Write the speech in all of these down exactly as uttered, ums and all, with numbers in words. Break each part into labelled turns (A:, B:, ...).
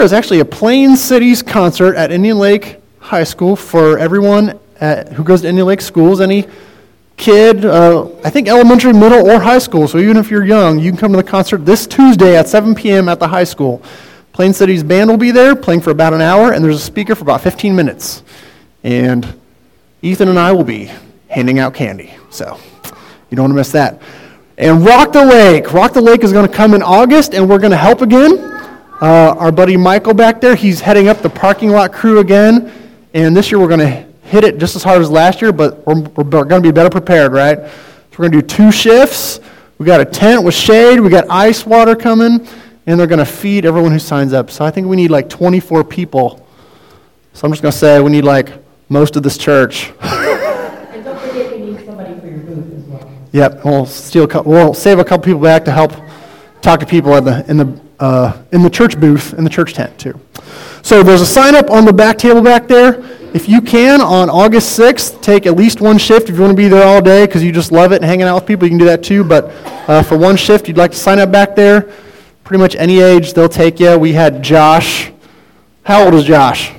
A: There's actually a Plain Cities concert at Indian Lake High School for everyone at, who goes to Indian Lake schools. Any kid, uh, I think elementary, middle, or high school. So even if you're young, you can come to the concert this Tuesday at seven p.m. at the high school. Plain Cities band will be there, playing for about an hour, and there's a speaker for about fifteen minutes. And Ethan and I will be handing out candy. So you don't want to miss that. And Rock the Lake. Rock the Lake is going to come in August, and we're going to help again. Uh, our buddy Michael back there, he's heading up the parking lot crew again. And this year we're going to hit it just as hard as last year, but we're, we're going to be better prepared, right? So we're going to do two shifts. We got a tent with shade. We got ice water coming, and they're going to feed everyone who signs up. So I think we need like twenty-four people. So I'm just going to say we need like most of this church.
B: And don't forget you need somebody for your booth as well.
A: Yep, we'll steal. A couple, we'll save a couple people back to help talk to people at the in the uh, in the church booth in the church tent too. So there's a sign up on the back table back there. If you can, on August sixth, take at least one shift. If you want to be there all day because you just love it and hanging out with people, you can do that too. But uh, for one shift, you'd like to sign up back there. Pretty much any age, they'll take you. We had Josh. How old is Josh?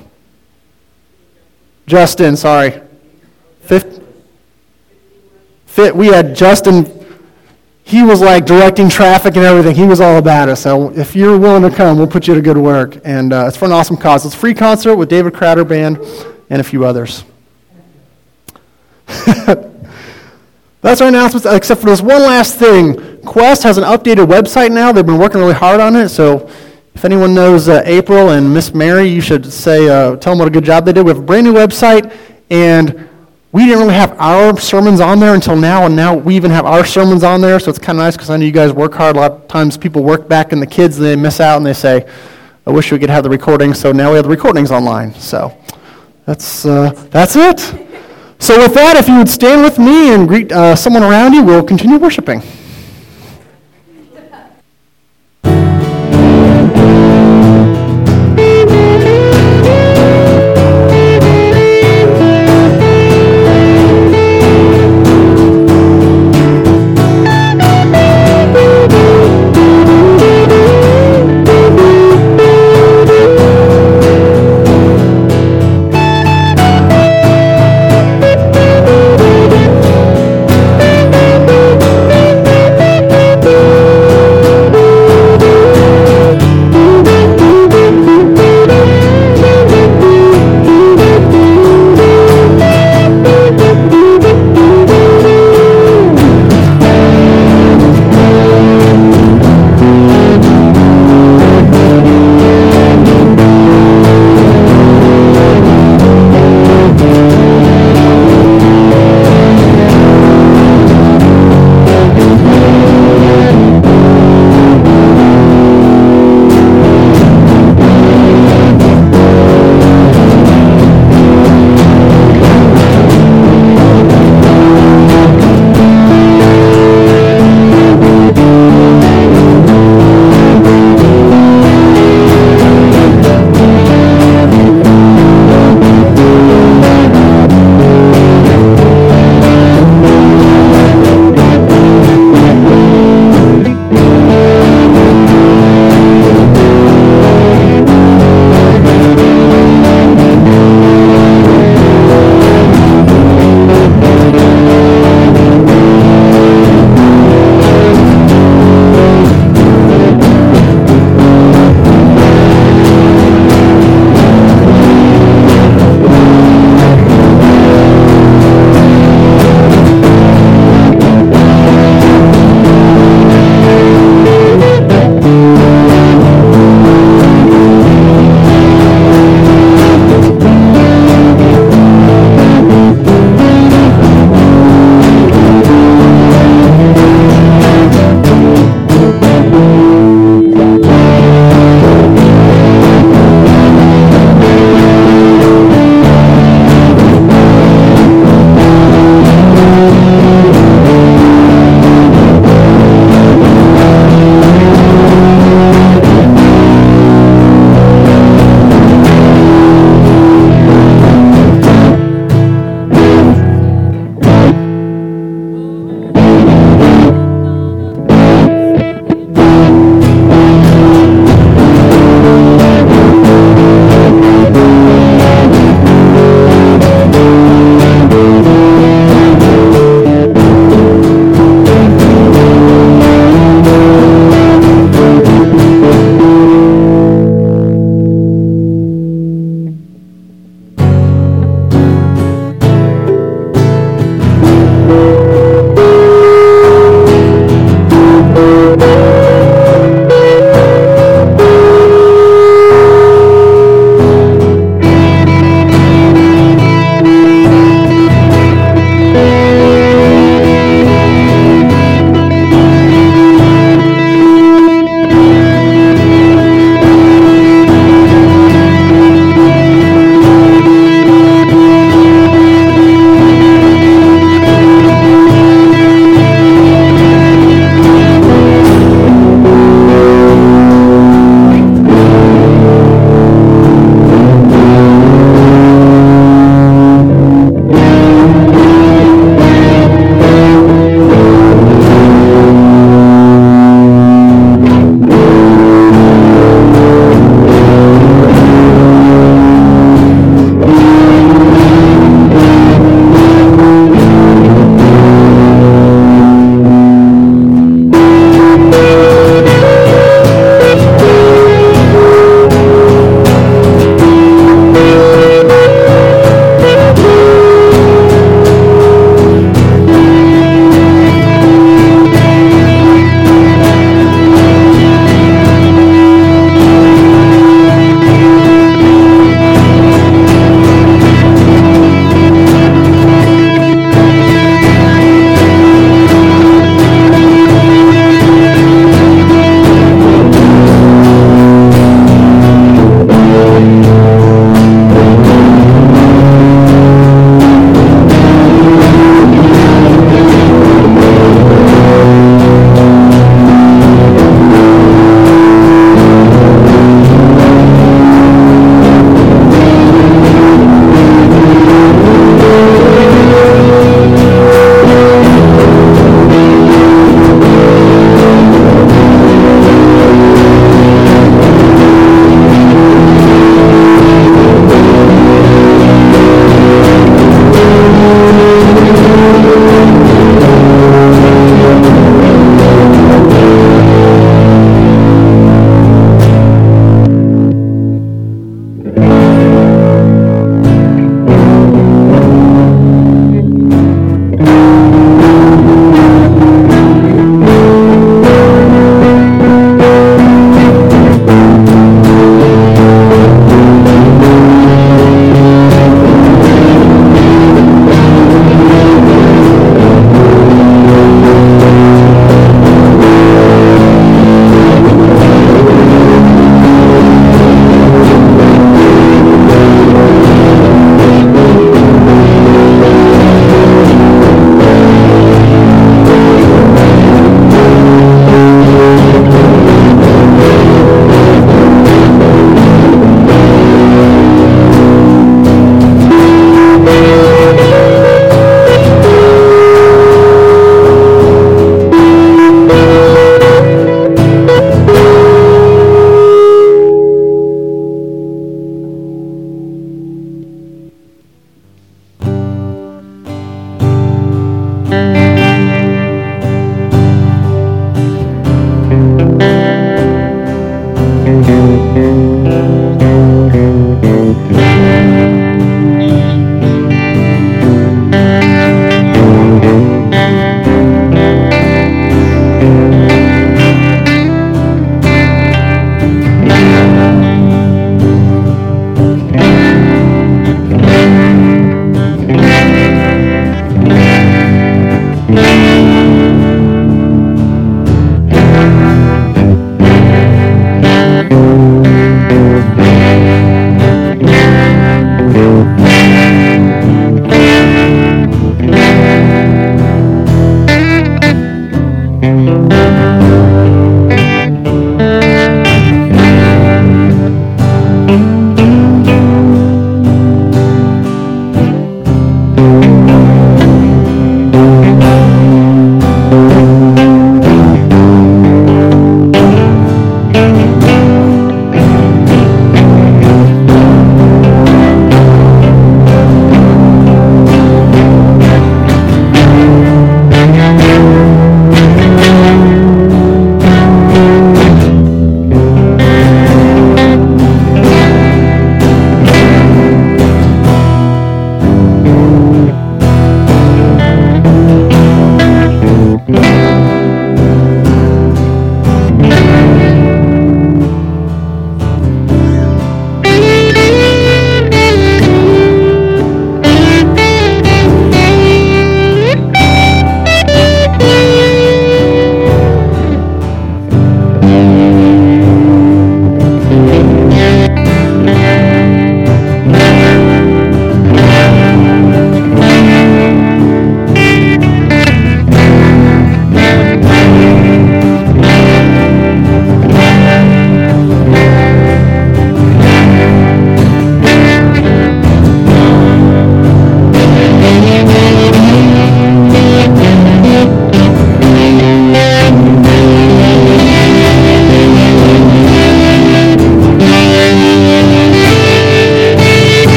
A: Justin, sorry. Fifth. Fit. We had Justin. He was like directing traffic and everything. He was all about it. So if you're willing to come, we'll put you to good work. And uh, it's for an awesome cause. It's a free concert with David Crowder Band and a few others. That's our announcements, except for this one last thing. Quest has an updated website now. They've been working really hard on it. So if anyone knows uh, April and Miss Mary, you should say, uh, tell them what a good job they did. We have a brand new website, and we didn't really have our sermons on there until now, and now we even have our sermons on there, so it's kind of nice because I know you guys work hard. A lot of times people work back in the kids, and they miss out, and they say, I wish we could have the recordings, so now we have the recordings online. So that's uh, that's it. So with that, if you would stand with me and greet uh, someone around you, we'll continue worshiping.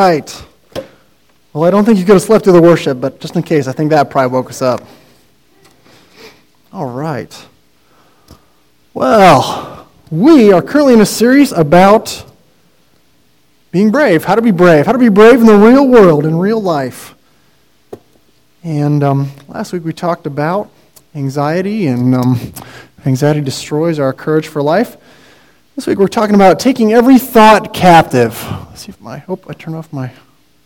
A: right. Well, I don't think you could have slept through the worship, but just in case, I think that probably woke us up. All right. Well, we are currently in a series about being brave, how to be brave, how to be brave in the real world, in real life. And um, last week we talked about anxiety, and um, anxiety destroys our courage for life. This week we're talking about taking every thought captive. Let's see if my, hope I turn off my,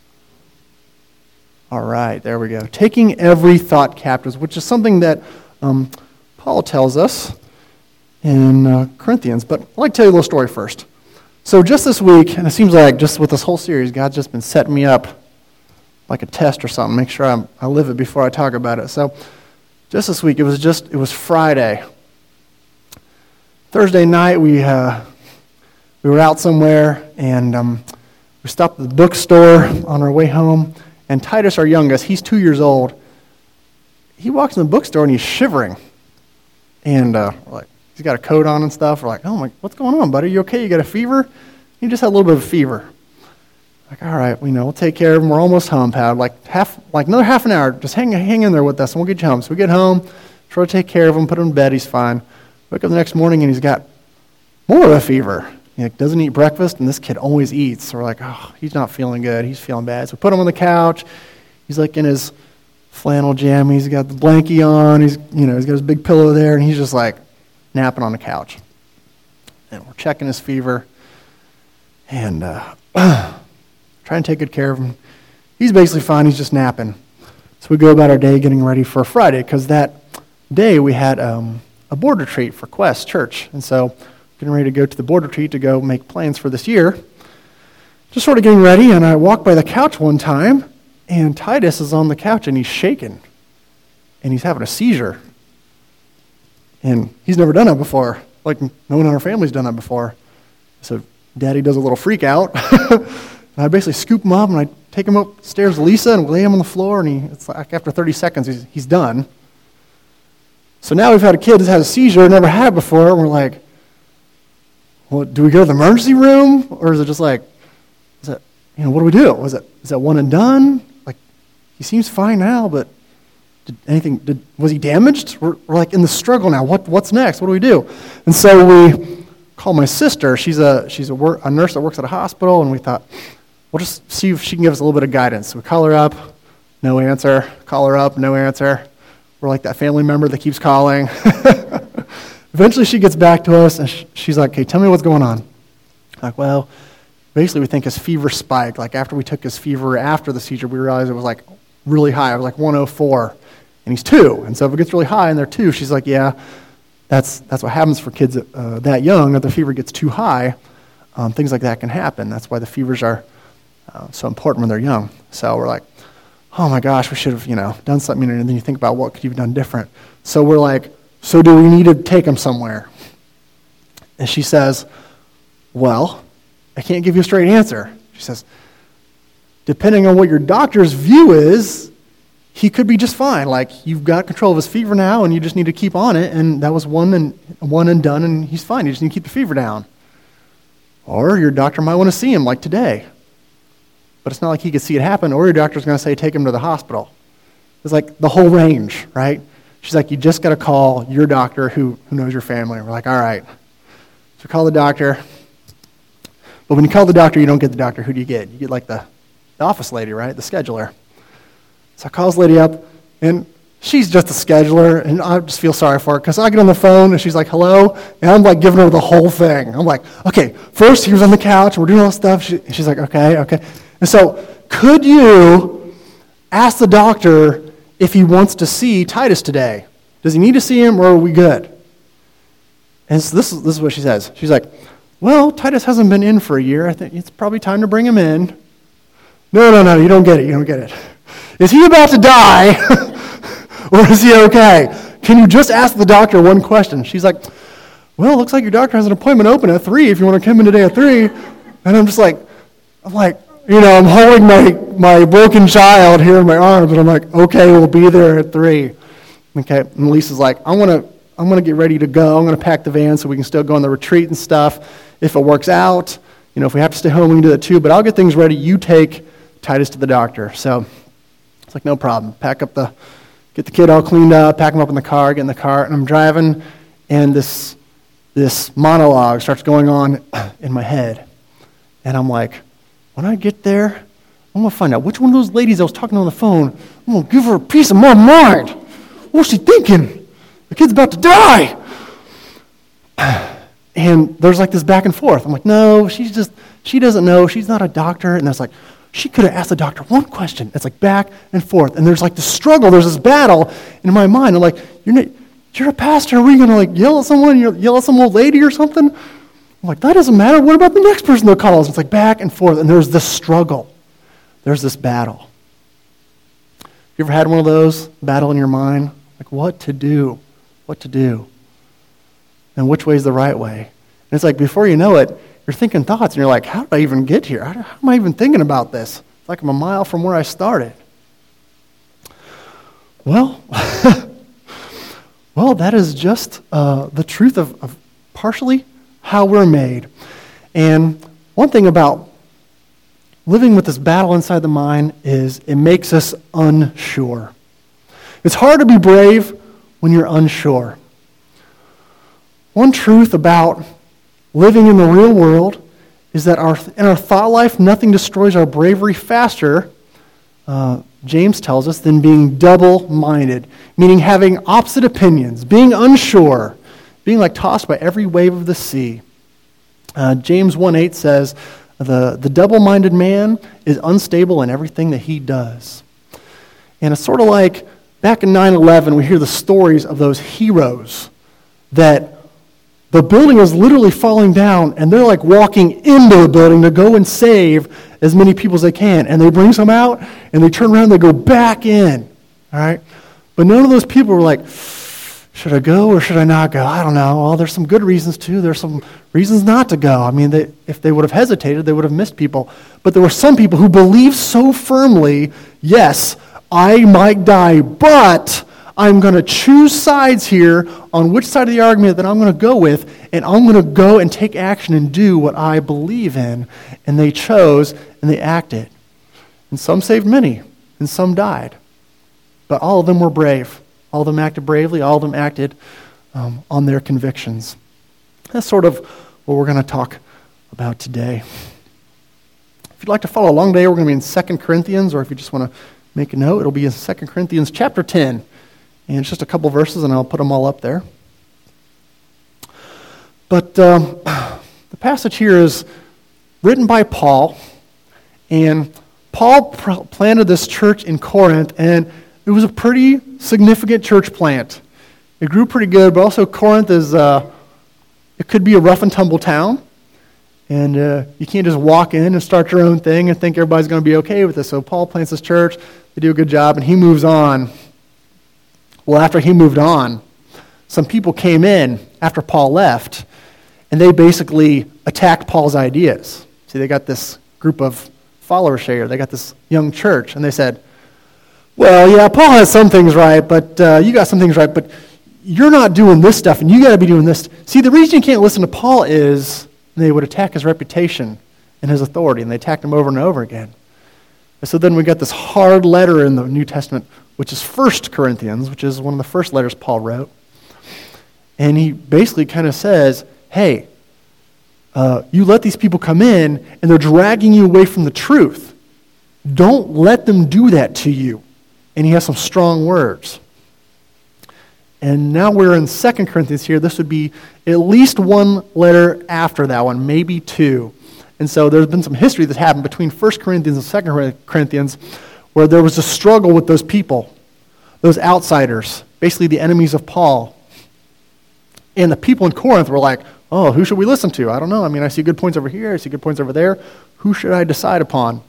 A: all right, there we go. Taking every thought captive, which is something that um, Paul tells us in uh, Corinthians. But I'd like to tell you a little story first. So just this week, and it seems like just with this whole series, God's just been setting me up like a test or something, make sure I'm, I live it before I talk about it. So just this week, it was just, it was Friday. Thursday night, we uh, we were out somewhere, and um, we stopped at the bookstore on our way home, and Titus, our youngest, he's two years old, he walks in the bookstore, and he's shivering, and uh, we're like, he's got a coat on and stuff. We're like, oh my, what's going on, buddy? You okay? You got a fever? He just had a little bit of a fever. Like, all right, we know, we'll take care of him. We're almost home, pal. Like half, like another half an hour. Just hang, hang in there with us, and we'll get you home. So we get home, try to take care of him, put him in bed. He's fine. Wake up the next morning, and he's got more of a fever. He like, doesn't eat breakfast, and this kid always eats. So we're like, oh, he's not feeling good. He's feeling bad. So we put him on the couch. He's like in his flannel jammies. He's got the blankie on. He's, you know, he's got his big pillow there, and he's just like napping on the couch. And we're checking his fever, and uh, trying to take good care of him. He's basically fine. He's just napping. So we go about our day getting ready for Friday, because that day we had um, a board retreat for Quest Church. And so getting ready to go to the board retreat to go make plans for this year. Just sort of getting ready, and I walked by the couch one time, and Titus is on the couch, and he's shaking, and he's having a seizure. And he's never done that before. Like, no one in our family's done that before. So Daddy does a little freak out. And I basically scoop him up, and I take him upstairs to Lisa, and we lay him on the floor, and he, it's like after thirty seconds, he's, he's done. So now we've had a kid that's had a seizure, never had it before, and we're like, well, do we go to the emergency room? Or is it just like, is that, you know, what do we do? Was it, is that one and done? Like, he seems fine now, but did anything, did, was he damaged? We're, we're like in the struggle now. What, what's next? What do we do? And so we call my sister. She's a she's a, work, a nurse that works at a hospital, and we thought, we'll just see if she can give us a little bit of guidance. So we call her up, no answer. Call her up, no answer. We're like that family member that keeps calling. Eventually she gets back to us, and sh- she's like, okay, tell me what's going on. Like, well, basically we think his fever spiked. Like after we took his fever after the seizure, we realized it was like really high. It was like one oh four. And he's two. And so if it gets really high and they're two, she's like, yeah, that's that's what happens for kids uh, that young. If the fever gets too high, um, things like that can happen. That's why the fevers are uh, so important when they're young. So we're like, oh my gosh, we should have, you know, done something. And then you think about what could you have done different. So we're like, so do we need to take him somewhere? And she says, well, I can't give you a straight answer. She says, depending on what your doctor's view is, he could be just fine. Like, you've got control of his fever now, and you just need to keep on it, and that was one and one and done, and he's fine. You just need to keep the fever down. Or your doctor might want to see him, like today. But it's not like he could see it happen, or your doctor's going to say, take him to the hospital. It's like the whole range, right? She's like, you just got to call your doctor who, who knows your family. We're like, all right. So call the doctor. But when you call the doctor, you don't get the doctor. Who do you get? You get like the, the office lady, right? The scheduler. So I call this lady up, and she's just a scheduler, and I just feel sorry for her, because I get on the phone, and she's like, hello, and I'm like giving her the whole thing. I'm like, okay, first he was on the couch, and we're doing all this stuff. She, she's like, okay, okay. And so could you ask the doctor if he wants to see Titus today? Does he need to see him, or are we good? And so this is, this is what she says. She's like, well, Titus hasn't been in for a year. I think it's probably time to bring him in. No, no, no, you don't get it, you don't get it. Is he about to die, or is he okay? Can you just ask the doctor one question? She's like, well, it looks like your doctor has an appointment open at three if you want to come in today at three. And I'm just like, I'm like, you know, I'm holding my, my broken child here in my arms, and I'm like, okay, we'll be there at three. Okay, and Lisa's like, I want to, I'm going to get ready to go. I'm going to pack the van so we can still go on the retreat and stuff. If it works out, you know, if we have to stay home, we can do that too. But I'll get things ready. You take Titus to the doctor. So it's like, no problem. Pack up the, get the kid all cleaned up, pack him up in the car, get in the car, and I'm driving, and this this monologue starts going on in my head. And I'm like, when I get there, I'm going to find out which one of those ladies I was talking to on the phone, I'm going to give her a piece of my mind. What's she thinking? The kid's about to die. And there's like this back and forth. I'm like, no, she's just, she doesn't know. She's not a doctor. And it's like, she could have asked the doctor one question. It's like back and forth. And there's like this struggle. There's this battle in my mind. I'm like, you're not, you're a pastor. Are we going to like yell at someone? You yell at some old lady or something? I'm like, that doesn't matter. What about the next person that calls? It's like back and forth. And there's this struggle. There's this battle. You ever had one of those battle in your mind? Like what to do? What to do? And which way is the right way? And it's like before you know it, you're thinking thoughts, and you're like, how did I even get here? How, how am I even thinking about this? It's like I'm a mile from where I started. Well, well, that is just uh, the truth of, of partially how we're made. And one thing about living with this battle inside the mind is it makes us unsure. It's hard to be brave when you're unsure. One truth about living in the real world is that our, in our thought life, nothing destroys our bravery faster, uh, James tells us, than being double-minded, meaning having opposite opinions, being unsure, being like tossed by every wave of the sea. Uh, James one eight says, the, the double-minded man is unstable in everything that he does. And it's sort of like back in nine eleven, we hear the stories of those heroes that the building is literally falling down, and they're like walking into the building to go and save as many people as they can. And they bring some out, and they turn around and they go back in. All right? But none of those people were like, should I go or should I not go? I don't know. Well, there's some good reasons too. There's some reasons not to go. I mean, they, if they would have hesitated, they would have missed people. But there were some people who believed so firmly, yes, I might die, but I'm going to choose sides here on which side of the argument that I'm going to go with, and I'm going to go and take action and do what I believe in. And they chose, and they acted. And some saved many, and some died. But all of them were brave. All of them acted bravely. All of them acted um, on their convictions. That's sort of what we're going to talk about today. If you'd like to follow along today, we're going to be in Second Corinthians, or if you just want to make a note, it'll be in Second Corinthians chapter ten. And it's just a couple verses, and I'll put them all up there. But um, the passage here is written by Paul, and Paul pr- planted this church in Corinth, and it was a pretty significant church plant. It grew pretty good, but also Corinth is, uh, it could be a rough and tumble town, and uh, you can't just walk in and start your own thing and think everybody's going to be okay with this. So Paul plants this church, they do a good job, and he moves on. Well, after he moved on, some people came in after Paul left, and they basically attacked Paul's ideas. See, they got this group of followers here. They got this young church, and they said, well, yeah, Paul has some things right, but uh, you got some things right, but you're not doing this stuff, and you got to be doing this. See, the reason you can't listen to Paul is they would attack his reputation and his authority, and they attacked him over and over again. And so then we got this hard letter in the New Testament, which is First Corinthians, which is one of the first letters Paul wrote. And he basically kind of says, hey, uh, you let these people come in, and they're dragging you away from the truth. Don't let them do that to you. And he has some strong words. And now we're in Second Corinthians here. This would be at least one letter after that one, maybe two. And so there's been some history that's happened between First Corinthians and Second Corinthians where there was a struggle with those people, those outsiders, basically the enemies of Paul. And the people in Corinth were like, oh, who should we listen to? I don't know. I mean, I see good points over here. I see good points over there. Who should I decide upon?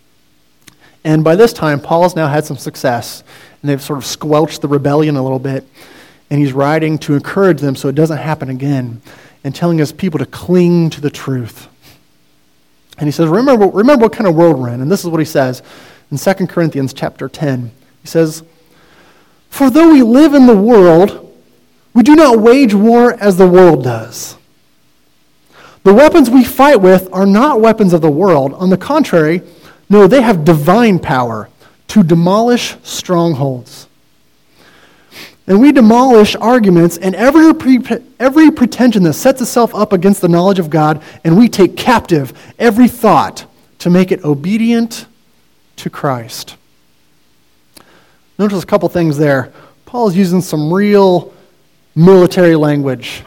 A: And by this time, Paul's now had some success, and they've sort of squelched the rebellion a little bit. And he's writing to encourage them so it doesn't happen again, and telling his people to cling to the truth. And he says, remember, remember what kind of world we're in. And this is what he says in Second Corinthians chapter ten. He says, for though we live in the world, we do not wage war as the world does. The weapons we fight with are not weapons of the world. On the contrary, No, they have divine power to demolish strongholds. And we demolish arguments and every, pre- every pretension that sets itself up against the knowledge of God, and we take captive every thought to make it obedient to Christ. Notice a couple things there. Paul's using some real military language.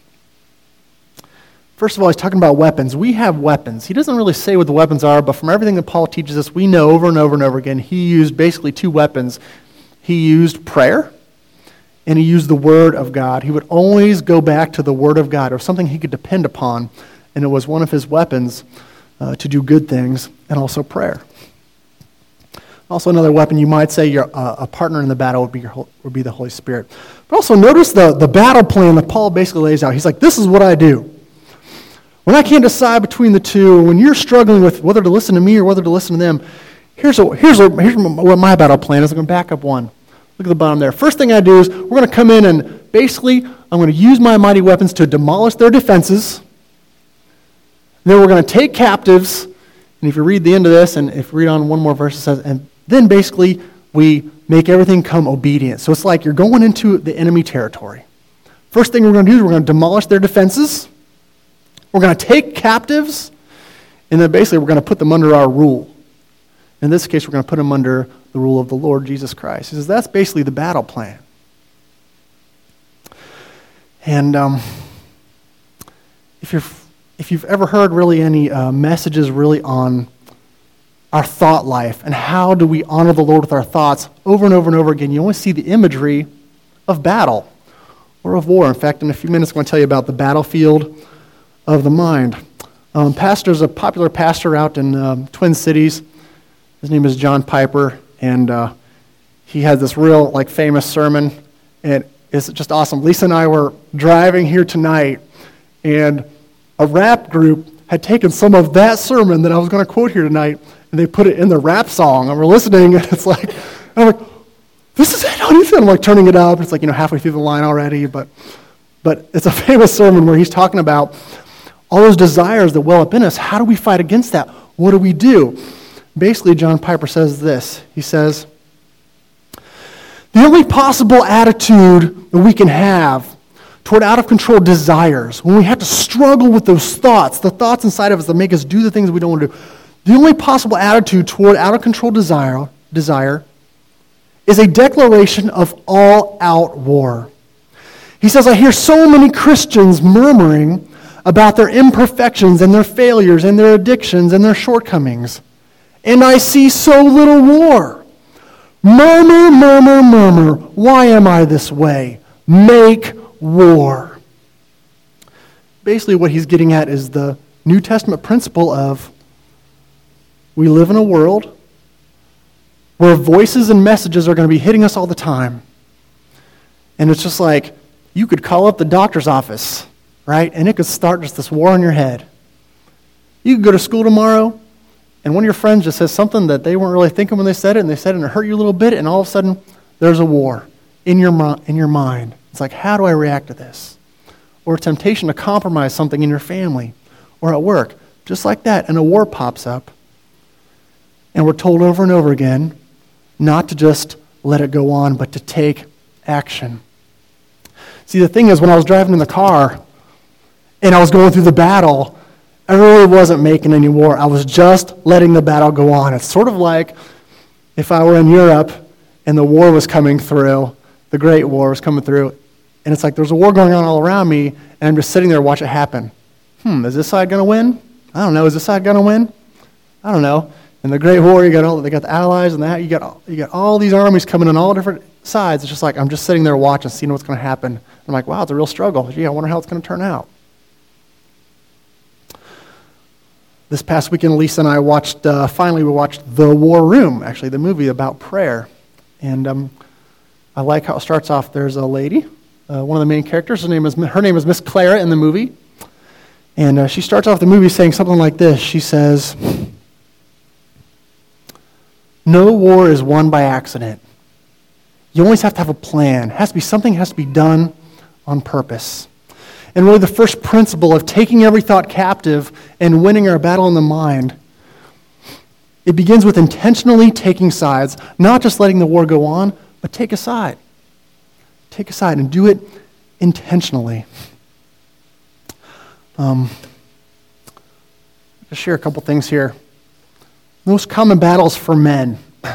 A: First of all, he's talking about weapons. We have weapons. He doesn't really say what the weapons are, but from everything that Paul teaches us, we know over and over and over again, he used basically two weapons. He used prayer, and he used the Word of God. He would always go back to the Word of God, or something he could depend upon, and it was one of his weapons uh, to do good things, and also prayer. Also, another weapon, you might say your, uh, a partner in the battle would be, your, would be the Holy Spirit. But also notice the, the battle plan that Paul basically lays out. He's like, this is what I do. When I can't decide between the two, when you're struggling with whether to listen to me or whether to listen to them, here's, a, here's, a, here's what my battle plan is. I'm going to back up one. Look at the bottom there. First thing I do is we're going to come in and basically I'm going to use my mighty weapons to demolish their defenses. Then we're going to take captives. And if you read the end of this, and if you read on one more verse, it says, and then basically we make everything come obedient. So it's like you're going into the enemy territory. First thing we're going to do is we're going to demolish their defenses. We're going to take captives, and then basically we're going to put them under our rule. In this case, we're going to put them under the rule of the Lord Jesus Christ. He says that's basically the battle plan. And um, if you're if you've ever heard really any uh, messages really on our thought life and how do we honor the Lord with our thoughts, over and over and over again, you always see the imagery of battle or of war. In fact, in a few minutes, I'm going to tell you about the battlefield of the mind. Um, pastor's a popular pastor out in um, Twin Cities. His name is John Piper, and uh, he had this real like famous sermon, and it's just awesome. Lisa and I were driving here tonight, and a rap group had taken some of that sermon that I was going to quote here tonight, and they put it in the rap song, and we're listening, and it's like, I'm like, this is it, how do you feel? I'm like turning it up, it's like, you know, halfway through the line already, but but it's a famous sermon where he's talking about all those desires that well up in us. How do we fight against that? What do we do? Basically, John Piper says this. He says, the only possible attitude that we can have toward out-of-control desires, when we have to struggle with those thoughts, the thoughts inside of us that make us do the things we don't want to do, the only possible attitude toward out-of-control desire, desire is a declaration of all-out war. He says, I hear so many Christians murmuring about their imperfections and their failures and their addictions and their shortcomings. And I see so little war. Murmur, murmur, murmur. Why am I this way? Make war. Basically what he's getting at is the New Testament principle of we live in a world where voices and messages are going to be hitting us all the time. And it's just like you could call up the doctor's office, right? And it could start just this war in your head. You could go to school tomorrow, and one of your friends just says something that they weren't really thinking when they said it, and they said it and it hurt you a little bit, and all of a sudden, there's a war in your, in your mind. It's like, how do I react to this? Or a temptation to compromise something in your family or at work. Just like that, and a war pops up, and we're told over and over again not to just let it go on, but to take action. See, the thing is, when I was driving in the car, and I was going through the battle, I really wasn't making any war. I was just letting the battle go on. It's sort of like if I were in Europe and the war was coming through, the Great War was coming through, and it's like there's a war going on all around me, and I'm just sitting there to watch it happen. Hmm, is this side going to win? I don't know. Is this side going to win? I don't know. In the Great War, you got all they got the Allies and that you got all, you got all these armies coming on all different sides. It's just like I'm just sitting there watching, seeing what's going to happen. I'm like, wow, it's a real struggle. Gee, I wonder how it's going to turn out. This past weekend, Lisa and I watched, uh, finally we watched The War Room, actually, the movie about prayer. And um, I like how it starts off. There's a lady, uh, one of the main characters. Her name is her name is Miss Clara in the movie. And uh, she starts off the movie saying something like this. She says, no war is won by accident. You always have to have a plan. It has to be something has to be done on purpose. And really the first principle of taking every thought captive and winning our battle in the mind It begins with intentionally taking sides, not just letting the war go on, but take a side. Take a side and do it intentionally. Um, I'll share a couple things here. Most common battles for men.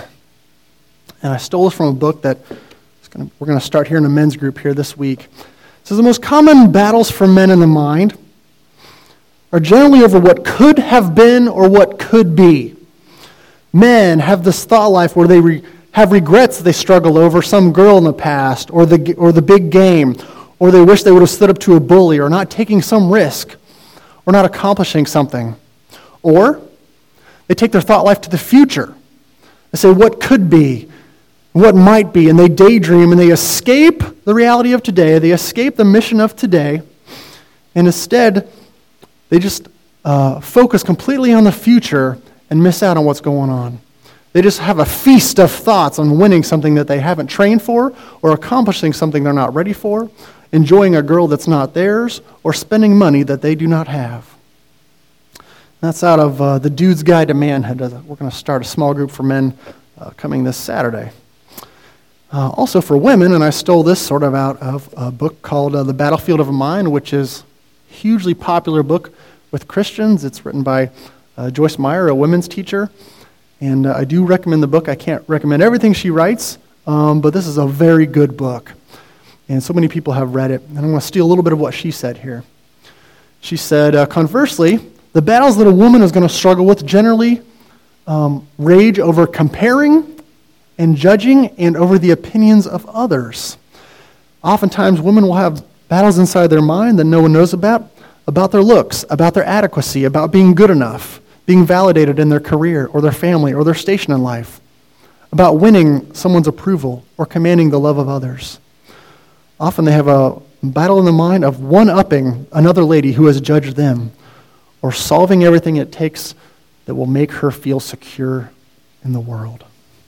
A: And I stole this from a book that gonna, we're going to start here in a men's group here this week. It says the most common battles for men in the mind are generally over what could have been or what could be. Men have this thought life where they re- have regrets that they struggle over some girl in the past, or the or the big game, or they wish they would have stood up to a bully, or not taking some risk, or not accomplishing something. Or they take their thought life to the future. They say what could be, what might be, and they daydream and they escape the reality of today. They escape the mission of today, and instead they just uh, focus completely on the future and miss out on what's going on. They just have a feast of thoughts on winning something that they haven't trained for, or accomplishing something they're not ready for, enjoying a girl that's not theirs, or spending money that they do not have. That's out of uh, The Dude's Guide to Manhood. We're going to start a small group for men uh, coming this Saturday. Uh, also for women, and I stole this sort of out of a book called uh, The Battlefield of a Mind, which is a hugely popular book with Christians. It's written by uh, Joyce Meyer, a women's teacher. And uh, I do recommend the book. I can't recommend everything she writes, um, but this is a very good book. And so many people have read it. And I'm going to steal a little bit of what she said here. She said, uh, conversely, the battles that a woman is going to struggle with generally um, rage over comparing and judging and over the opinions of others. Oftentimes, women will have battles inside their mind that no one knows about, about their looks, about their adequacy, about being good enough, being validated in their career or their family or their station in life, about winning someone's approval or commanding the love of others. Often they have a battle in the mind of one-upping another lady who has judged them, or solving everything it takes that will make her feel secure in the world.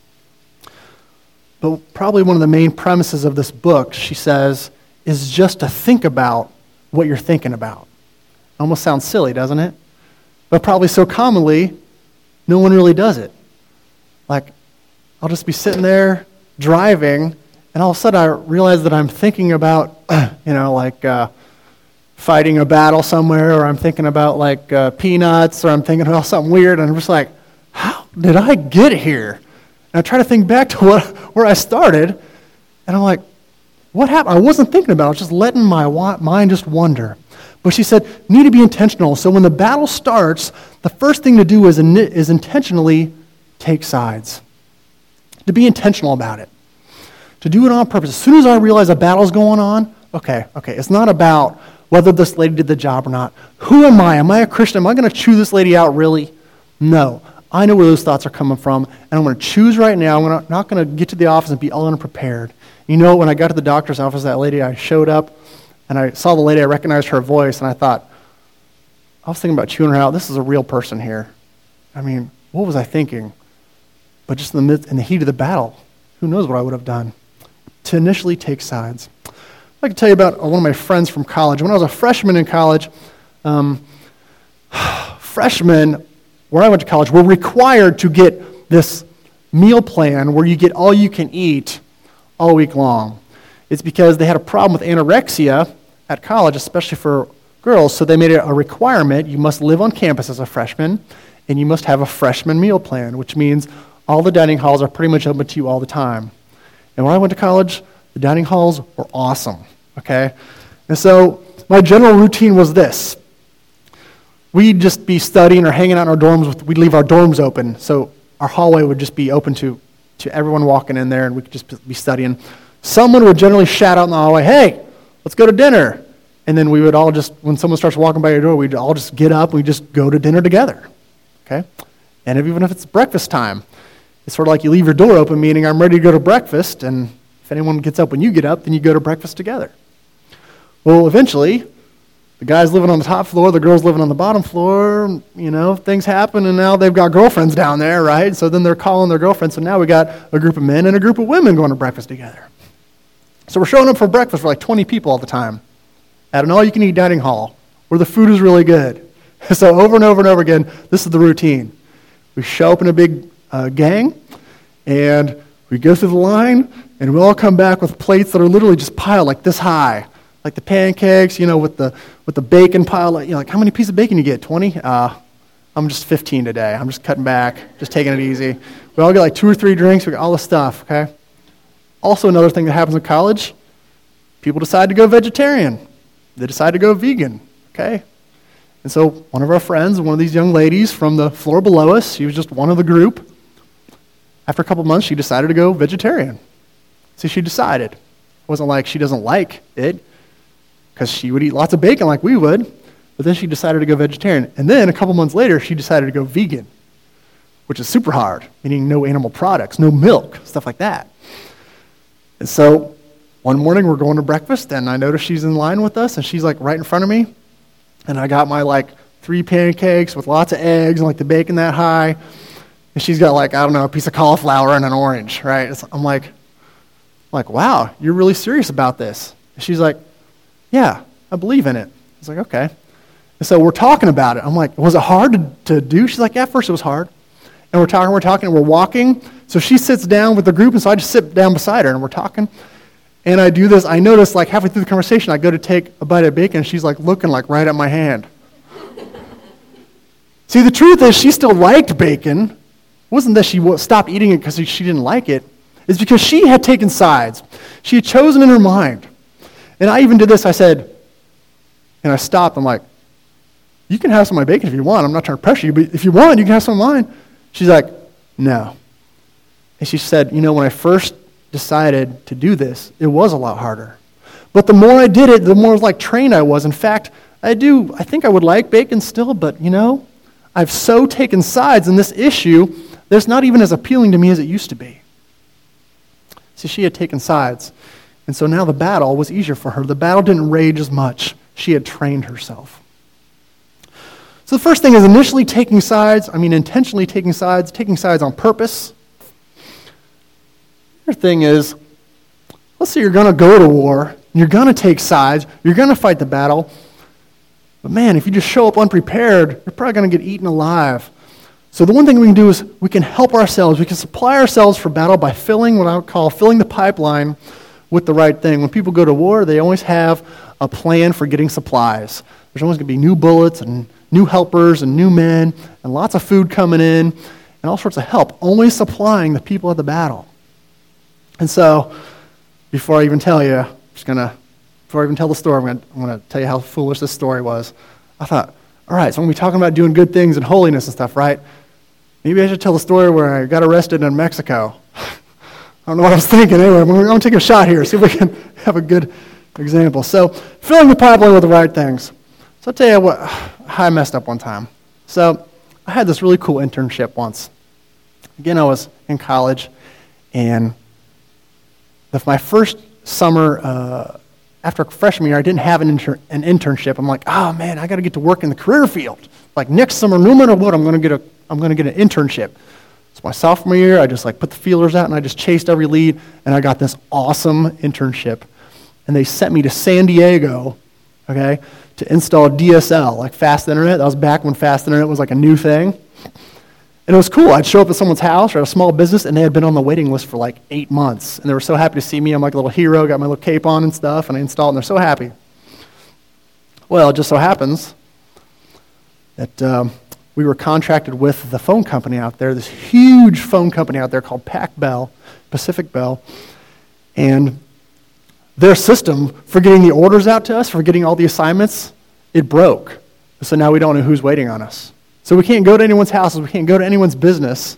A: But probably one of the main premises of this book, she says, is just to think about what you're thinking about. Almost sounds silly, doesn't it? But probably so commonly, no one really does it. Like, I'll just be sitting there driving, and all of a sudden I realize that I'm thinking about, you know, like uh, fighting a battle somewhere, or I'm thinking about like uh, peanuts, or I'm thinking about something weird, and I'm just like, how did I get here? And I try to think back to what where I started, and I'm like, what happened? I wasn't thinking about it. I was just letting my wa- mind just wander. But she said, need to be intentional. So when the battle starts, the first thing to do is, in, is intentionally take sides. To be intentional about it. To do it on purpose. As soon as I realize a battle's going on, okay, okay, it's not about whether this lady did the job or not. Who am I? Am I a Christian? Am I going to chew this lady out really? No. I know where those thoughts are coming from, and I'm going to choose right now. I'm gonna, not going to get to the office and be all unprepared. You know, when I got to the doctor's office, that lady, I showed up, and I saw the lady, I recognized her voice, and I thought, I was thinking about chewing her out. This is a real person here. I mean, what was I thinking? But just in the midst, in the heat of the battle, who knows what I would have done? To initially take sides. I'd like to tell you about one of my friends from college. When I was a freshman in college, um, freshmen, where I went to college, were required to get this meal plan where you get all you can eat all week long. It's because they had a problem with anorexia at college, especially for girls, so they made it a requirement. You must live on campus as a freshman, and you must have a freshman meal plan, which means all the dining halls are pretty much open to you all the time. And when I went to college, the dining halls were awesome, okay? And so my general routine was this. We'd just be studying or hanging out in our dorms. With, we'd leave our dorms open, so our hallway would just be open to, to everyone walking in there, and we could just be studying. Someone would generally shout out in the hallway, hey, let's go to dinner. And then we would all just, when someone starts walking by your door, we'd all just get up and we'd just go to dinner together, okay? And if, even if it's breakfast time, it's sort of like you leave your door open, meaning I'm ready to go to breakfast, and if anyone gets up when you get up, then you go to breakfast together. Well, eventually, the guy's living on the top floor, the girl's living on the bottom floor, you know, things happen, and now they've got girlfriends down there, right? So then they're calling their girlfriends, so now we got a group of men and a group of women going to breakfast together. So we're showing up for breakfast for like twenty people all the time at an all-you-can-eat dining hall where the food is really good. So over and over and over again, this is the routine. we show up in a big uh, gang, and we go through the line, and we all come back with plates that are literally just piled like this high, like the pancakes, you know, with the with the bacon pile. Like, you know, like how many pieces of bacon you get? twenty? Uh, I'm just fifteen today. I'm just cutting back, just taking it easy. We all get like two or three drinks. We got all this stuff. Okay. Also, another thing that happens in college, people decide to go vegetarian. They decide to go vegan. Okay. And so one of our friends, one of these young ladies from the floor below us, she was just one of the group. After a couple months, she decided to go vegetarian. See, she decided. It wasn't like she doesn't like it, because she would eat lots of bacon like we would, but then she decided to go vegetarian. And then a couple months later, she decided to go vegan, which is super hard, meaning no animal products, no milk, stuff like that. And so one morning, we're going to breakfast, and I notice she's in line with us, and she's like right in front of me. And I got my like three pancakes with lots of eggs and like the bacon that high. And she's got like, I don't know, a piece of cauliflower and an orange, right? It's, I'm like, I'm like, wow, you're really serious about this. And she's like, yeah, I believe in it. I was like, okay. And so we're talking about it. I'm like, was it hard to, to do? She's like, yeah, at first it was hard. And we're talking, we're talking, and we're walking. So she sits down with the group, and so I just sit down beside her, and we're talking. And I do this. I notice, like, halfway through the conversation, I go to take a bite of bacon, and she's, like, looking, like, right at my hand. See, the truth is, she still liked bacon. It wasn't that she stopped eating it because she didn't like it. It's because she had taken sides. She had chosen in her mind. And I even did this. I said, and I stopped. I'm like, you can have some of my bacon if you want. I'm not trying to pressure you, but if you want, you can have some of mine. She's like, no. And she said, you know, when I first decided to do this, it was a lot harder. But the more I did it, the more like trained I was. In fact, I do, I think I would like bacon still, but you know, I've so taken sides in this issue that it's not even as appealing to me as it used to be. See, she had taken sides. And so now the battle was easier for her. The battle didn't rage as much. She had trained herself. So the first thing is initially taking sides, I mean intentionally taking sides, taking sides on purpose. The other thing is, let's say you're going to go to war, you're going to take sides, you're going to fight the battle, but man, if you just show up unprepared, you're probably going to get eaten alive. So the one thing we can do is we can help ourselves, we can supply ourselves for battle by filling what I would call filling the pipeline with the right thing. When people go to war, they always have a plan for getting supplies. There's always going to be new bullets and new helpers and new men and lots of food coming in and all sorts of help, only supplying the people at the battle. And so, before I even tell you, I'm just going to, before I even tell the story, I'm going to, I'm going to tell you how foolish this story was. I thought, all right, so when we're talking about doing good things and holiness and stuff, right? Maybe I should tell the story where I got arrested in Mexico. I don't know what I was thinking. Anyway, I'm going to take a shot here, see if we can have a good example. So, filling the pipeline with the right things. So I'll tell you what, how I messed up one time. So I had this really cool internship once. Again, I was in college, and the, my first summer, uh, after freshman year, I didn't have an, inter- an internship. I'm like, oh man, I got to get to work in the career field. Like next summer, no matter what, I'm going to get a, I'm going to get an internship. So my sophomore year, I just like put the feelers out, and I just chased every lead, and I got this awesome internship. And they sent me to San Diego, okay, to install D S L, like fast internet. That was back when fast internet was like a new thing. And it was cool. I'd show up at someone's house or at a small business, and they had been on the waiting list for like eight months. And they were so happy to see me. I'm like a little hero, got my little cape on and stuff, and I installed, and they're so happy. Well, it just so happens that um, we were contracted with the phone company out there, this huge phone company out there called Pac Bell, Pacific Bell. And their system for getting the orders out to us, for getting all the assignments, it broke. So now we don't know who's waiting on us. So we can't go to anyone's houses, we can't go to anyone's business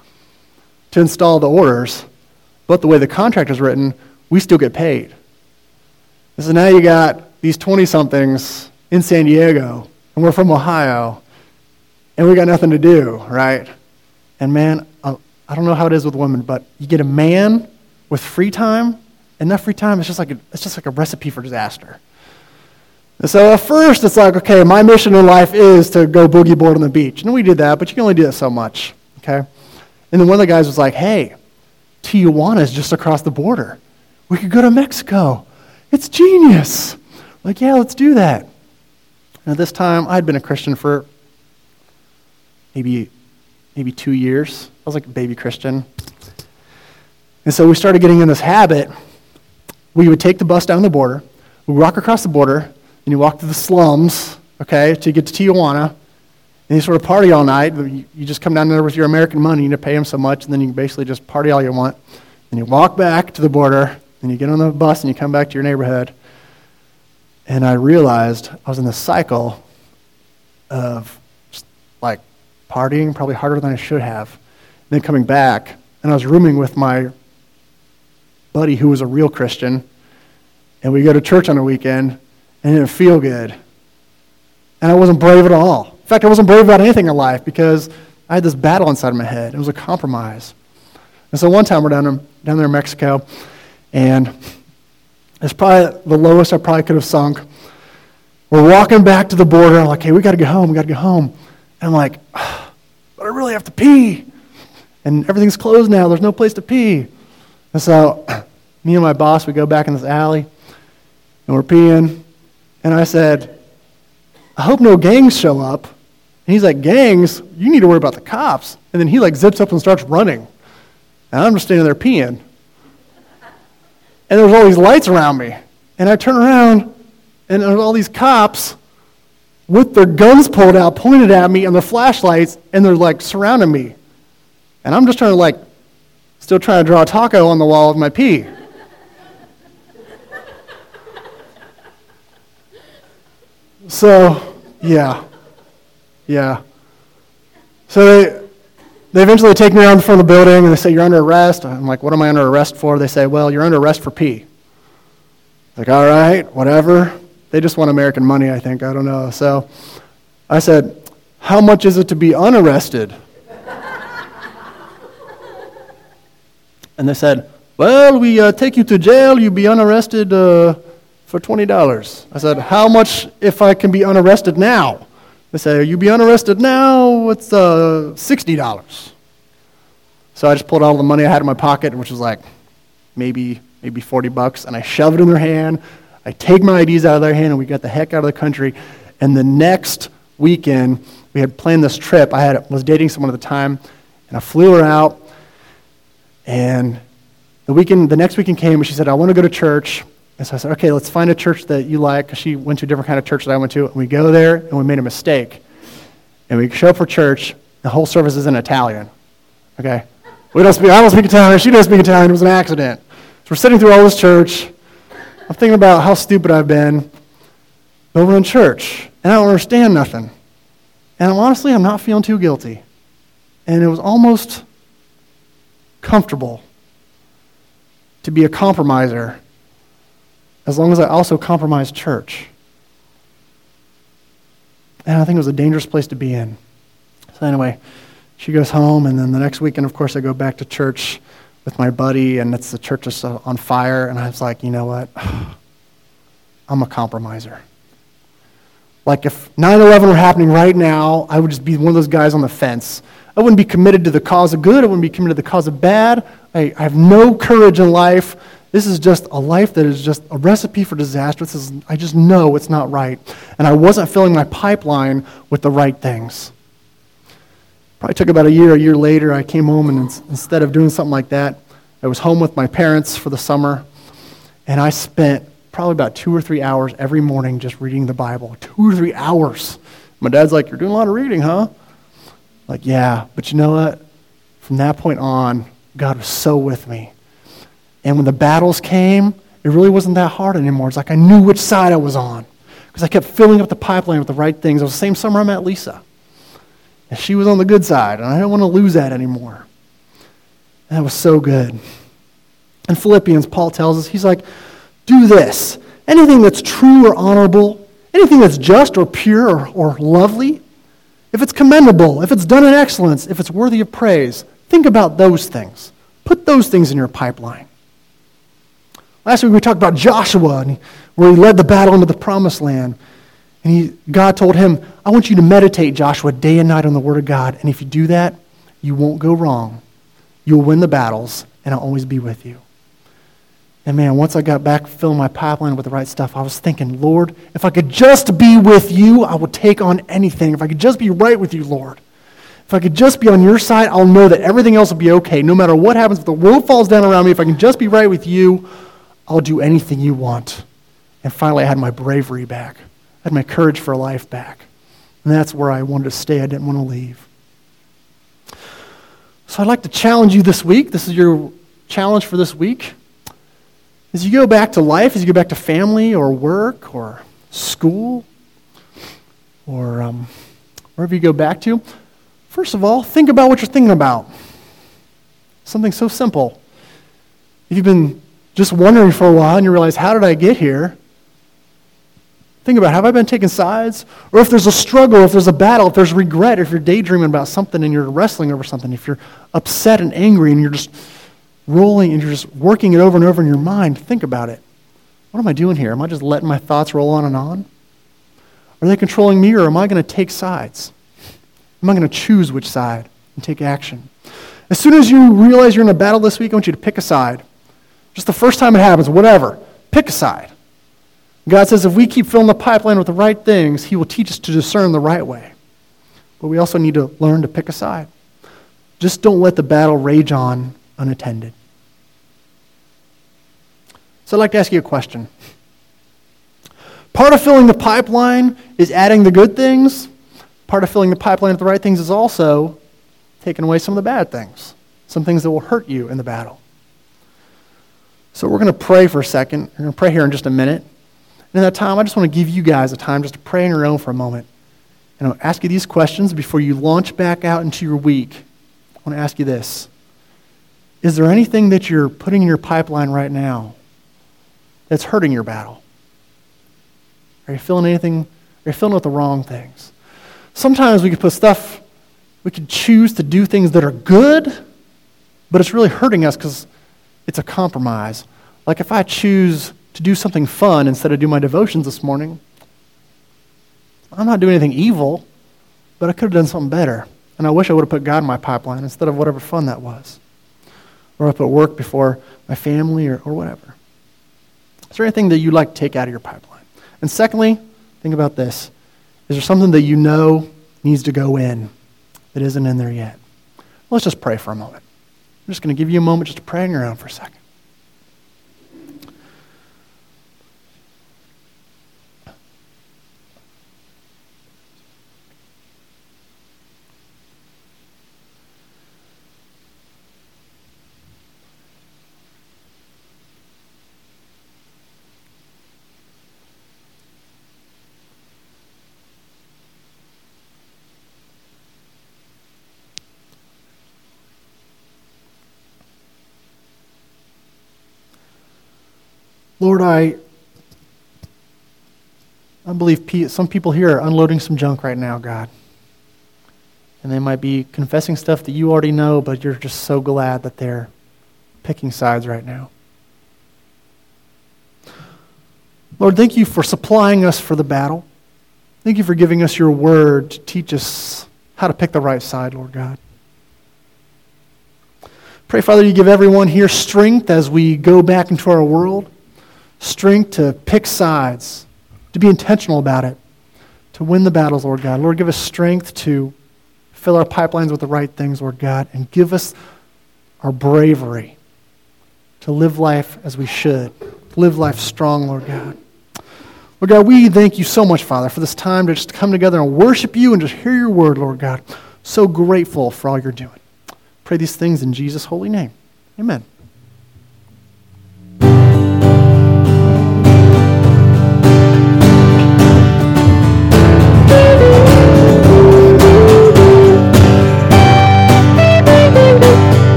A: to install the orders, but the way the contract is written, we still get paid. And so now you got these twenty-somethings in San Diego, and we're from Ohio, and we got nothing to do, right? And man, I don't know how it is with women, but you get a man with free time, enough free time, it's just like a, it's just like a recipe for disaster. And so at first, it's like, okay, my mission in life is to go boogie board on the beach. And we did that, but you can only do that so much, okay? And then one of the guys was like, hey, Tijuana is just across the border. We could go to Mexico. It's genius. Like, yeah, let's do that. And at this time, I'd been a Christian for maybe maybe two years. I was like a baby Christian. And so we started getting in this habit. We would take the bus down the border, we walk across the border, and you walk through the slums, okay, to get to Tijuana, and you sort of party all night. You, you just come down there with your American money, you need to pay them so much, and then you can basically just party all you want. And you walk back to the border, and you get on the bus, and you come back to your neighborhood. And I realized I was in this cycle of just like partying probably harder than I should have. And then coming back, and I was rooming with my buddy who was a real Christian, and we go to church on a weekend, and it didn't feel good. And I wasn't brave at all. In fact, I wasn't brave about anything in life because I had this battle inside of my head. It was a compromise. And so one time we're down there, down there in Mexico, and it's probably the lowest I probably could have sunk. We're walking back to the border. I'm like, hey, we got to get home. We got to get home. And I'm like, oh, but I really have to pee. And everything's closed now. There's no place to pee. And so me and my boss, we go back in this alley, and we're peeing. And I said, I hope no gangs show up. And he's like, gangs? You need to worry about the cops. And then he like zips up and starts running. And I'm just standing there peeing. And there's all these lights around me. And I turn around, and there's all these cops with their guns pulled out, pointed at me, and their flashlights, and they're like surrounding me. And I'm just trying to like, still trying to draw a taco on the wall with my pee. So, yeah. Yeah. So they they eventually take me around the front of the building, and they say, you're under arrest. I'm like, what am I under arrest for? They say, well, you're under arrest for pee. Like, all right, whatever. They just want American money, I think. I don't know. So I said, how much is it to be unarrested? And they said, well, we uh, take you to jail. You be unarrested uh, for twenty dollars. I said, how much if I can be unarrested now? They say, you be unarrested now, it's uh, sixty dollars. So I just pulled all the money I had in my pocket, which was like maybe maybe forty bucks, and I shove it in their hand. I take my I Ds out of their hand, and we got the heck out of the country. And the next weekend, we had planned this trip. I had was dating someone at the time, and I flew her out. And the weekend, the next weekend came, and she said, I want to go to church. And so I said, okay, let's find a church that you like, because she went to a different kind of church that I went to. And we go there, and we made a mistake. And we show up for church. The whole service is in Italian. Okay? We don't speak, I don't speak Italian. She doesn't speak Italian. It was an accident. So we're sitting through all this church. I'm thinking about how stupid I've been. But we're in church, and I don't understand nothing. And honestly, I'm not feeling too guilty. And it was almost comfortable to be a compromiser, as long as I also compromised church. And I think it was a dangerous place to be in. So anyway, she goes home, and then the next weekend, of course, I go back to church with my buddy, and it's the church is on fire, and I was like, you know what? I'm a compromiser. Like if nine eleven were happening right now, I would just be one of those guys on the fence. I wouldn't be committed to the cause of good. I wouldn't be committed to the cause of bad. I, I have no courage in life. This is just a life that is just a recipe for disaster. This is, I just know it's not right. And I wasn't filling my pipeline with the right things. Probably took about a year, a year later, I came home, and instead of doing something like that, I was home with my parents for the summer, and I spent probably about two or three hours every morning just reading the Bible. Two or three hours. My dad's like, you're doing a lot of reading, huh? Like, yeah, but you know what? From that point on, God was so with me. And when the battles came, it really wasn't that hard anymore. It's like I knew which side I was on because I kept filling up the pipeline with the right things. It was the same summer I met Lisa. And she was on the good side, and I didn't want to lose that anymore. And that was so good. In Philippians, Paul tells us, he's like, do this. Anything that's true or honorable, anything that's just or pure or, or lovely, if it's commendable, if it's done in excellence, if it's worthy of praise, think about those things. Put those things in your pipeline. Last week we talked about Joshua, and he, where he led the battle into the promised land. And he, God told him, I want you to meditate, Joshua, day and night on the Word of God. And if you do that, you won't go wrong. You'll win the battles, and I'll always be with you. And man, once I got back filling my pipeline with the right stuff, I was thinking, Lord, if I could just be with you, I would take on anything. If I could just be right with you, Lord. If I could just be on your side, I'll know that everything else will be okay. No matter what happens, if the world falls down around me, if I can just be right with you, I'll do anything you want. And finally, I had my bravery back. I had my courage for life back. And that's where I wanted to stay. I didn't want to leave. So I'd like to challenge you this week. This is your challenge for this week. As you go back to life, as you go back to family or work or school or um, wherever you go back to, first of all, think about what you're thinking about. Something so simple. If you've been just wondering for a while and you realize, how did I get here? Think about, have I been taking sides? Or if there's a struggle, if there's a battle, if there's regret, if you're daydreaming about something and you're wrestling over something, if you're upset and angry and you're just rolling and you're just working it over and over in your mind, think about it. What am I doing here? Am I just letting my thoughts roll on and on? Are they controlling me, or am I going to take sides? Am I going to choose which side and take action? As soon as you realize you're in a battle this week, I want you to pick a side. Just the first time it happens, whatever, pick a side. God says if we keep filling the pipeline with the right things, he will teach us to discern the right way. But we also need to learn to pick a side. Just don't let the battle rage on unattended. So I'd like to ask you a question. Part of filling the pipeline is adding the good things. Part of filling the pipeline with the right things is also taking away some of the bad things, some things that will hurt you in the battle. So we're going to pray for a second. We're going to pray here in just a minute. And in that time, I just want to give you guys a time just to pray on your own for a moment. And I'll ask you these questions before you launch back out into your week. I want to ask you this. Is there anything that you're putting in your pipeline right now that's hurting your battle? Are you feeling anything? Are you feeling with the wrong things? Sometimes we could put stuff, we could choose to do things that are good, but it's really hurting us because it's a compromise. Like if I choose to do something fun instead of do my devotions this morning, I'm not doing anything evil, but I could have done something better. And I wish I would have put God in my pipeline instead of whatever fun that was. Or I put work before my family or, or whatever. Is there anything that you'd like to take out of your pipeline? And secondly, think about this. Is there something that you know needs to go in that isn't in there yet? Let's just pray for a moment. I'm just going to give you a moment just to pray on your own for a second. Lord, I, I believe pe- some people here are unloading some junk right now, God. And they might be confessing stuff that you already know, but you're just so glad that they're picking sides right now. Lord, thank you for supplying us for the battle. Thank you for giving us your word to teach us how to pick the right side, Lord God. Pray, Father, you give everyone here strength as we go back into our world. Strength to pick sides, to be intentional about it, to win the battles, Lord God. Lord, give us strength to fill our pipelines with the right things, Lord God, and give us our bravery to live life as we should, live life strong, Lord God. Lord God, we thank you so much, Father, for this time to just come together and worship you and just hear your word, Lord God. So grateful for all you're doing. Pray these things in Jesus' holy name. Amen.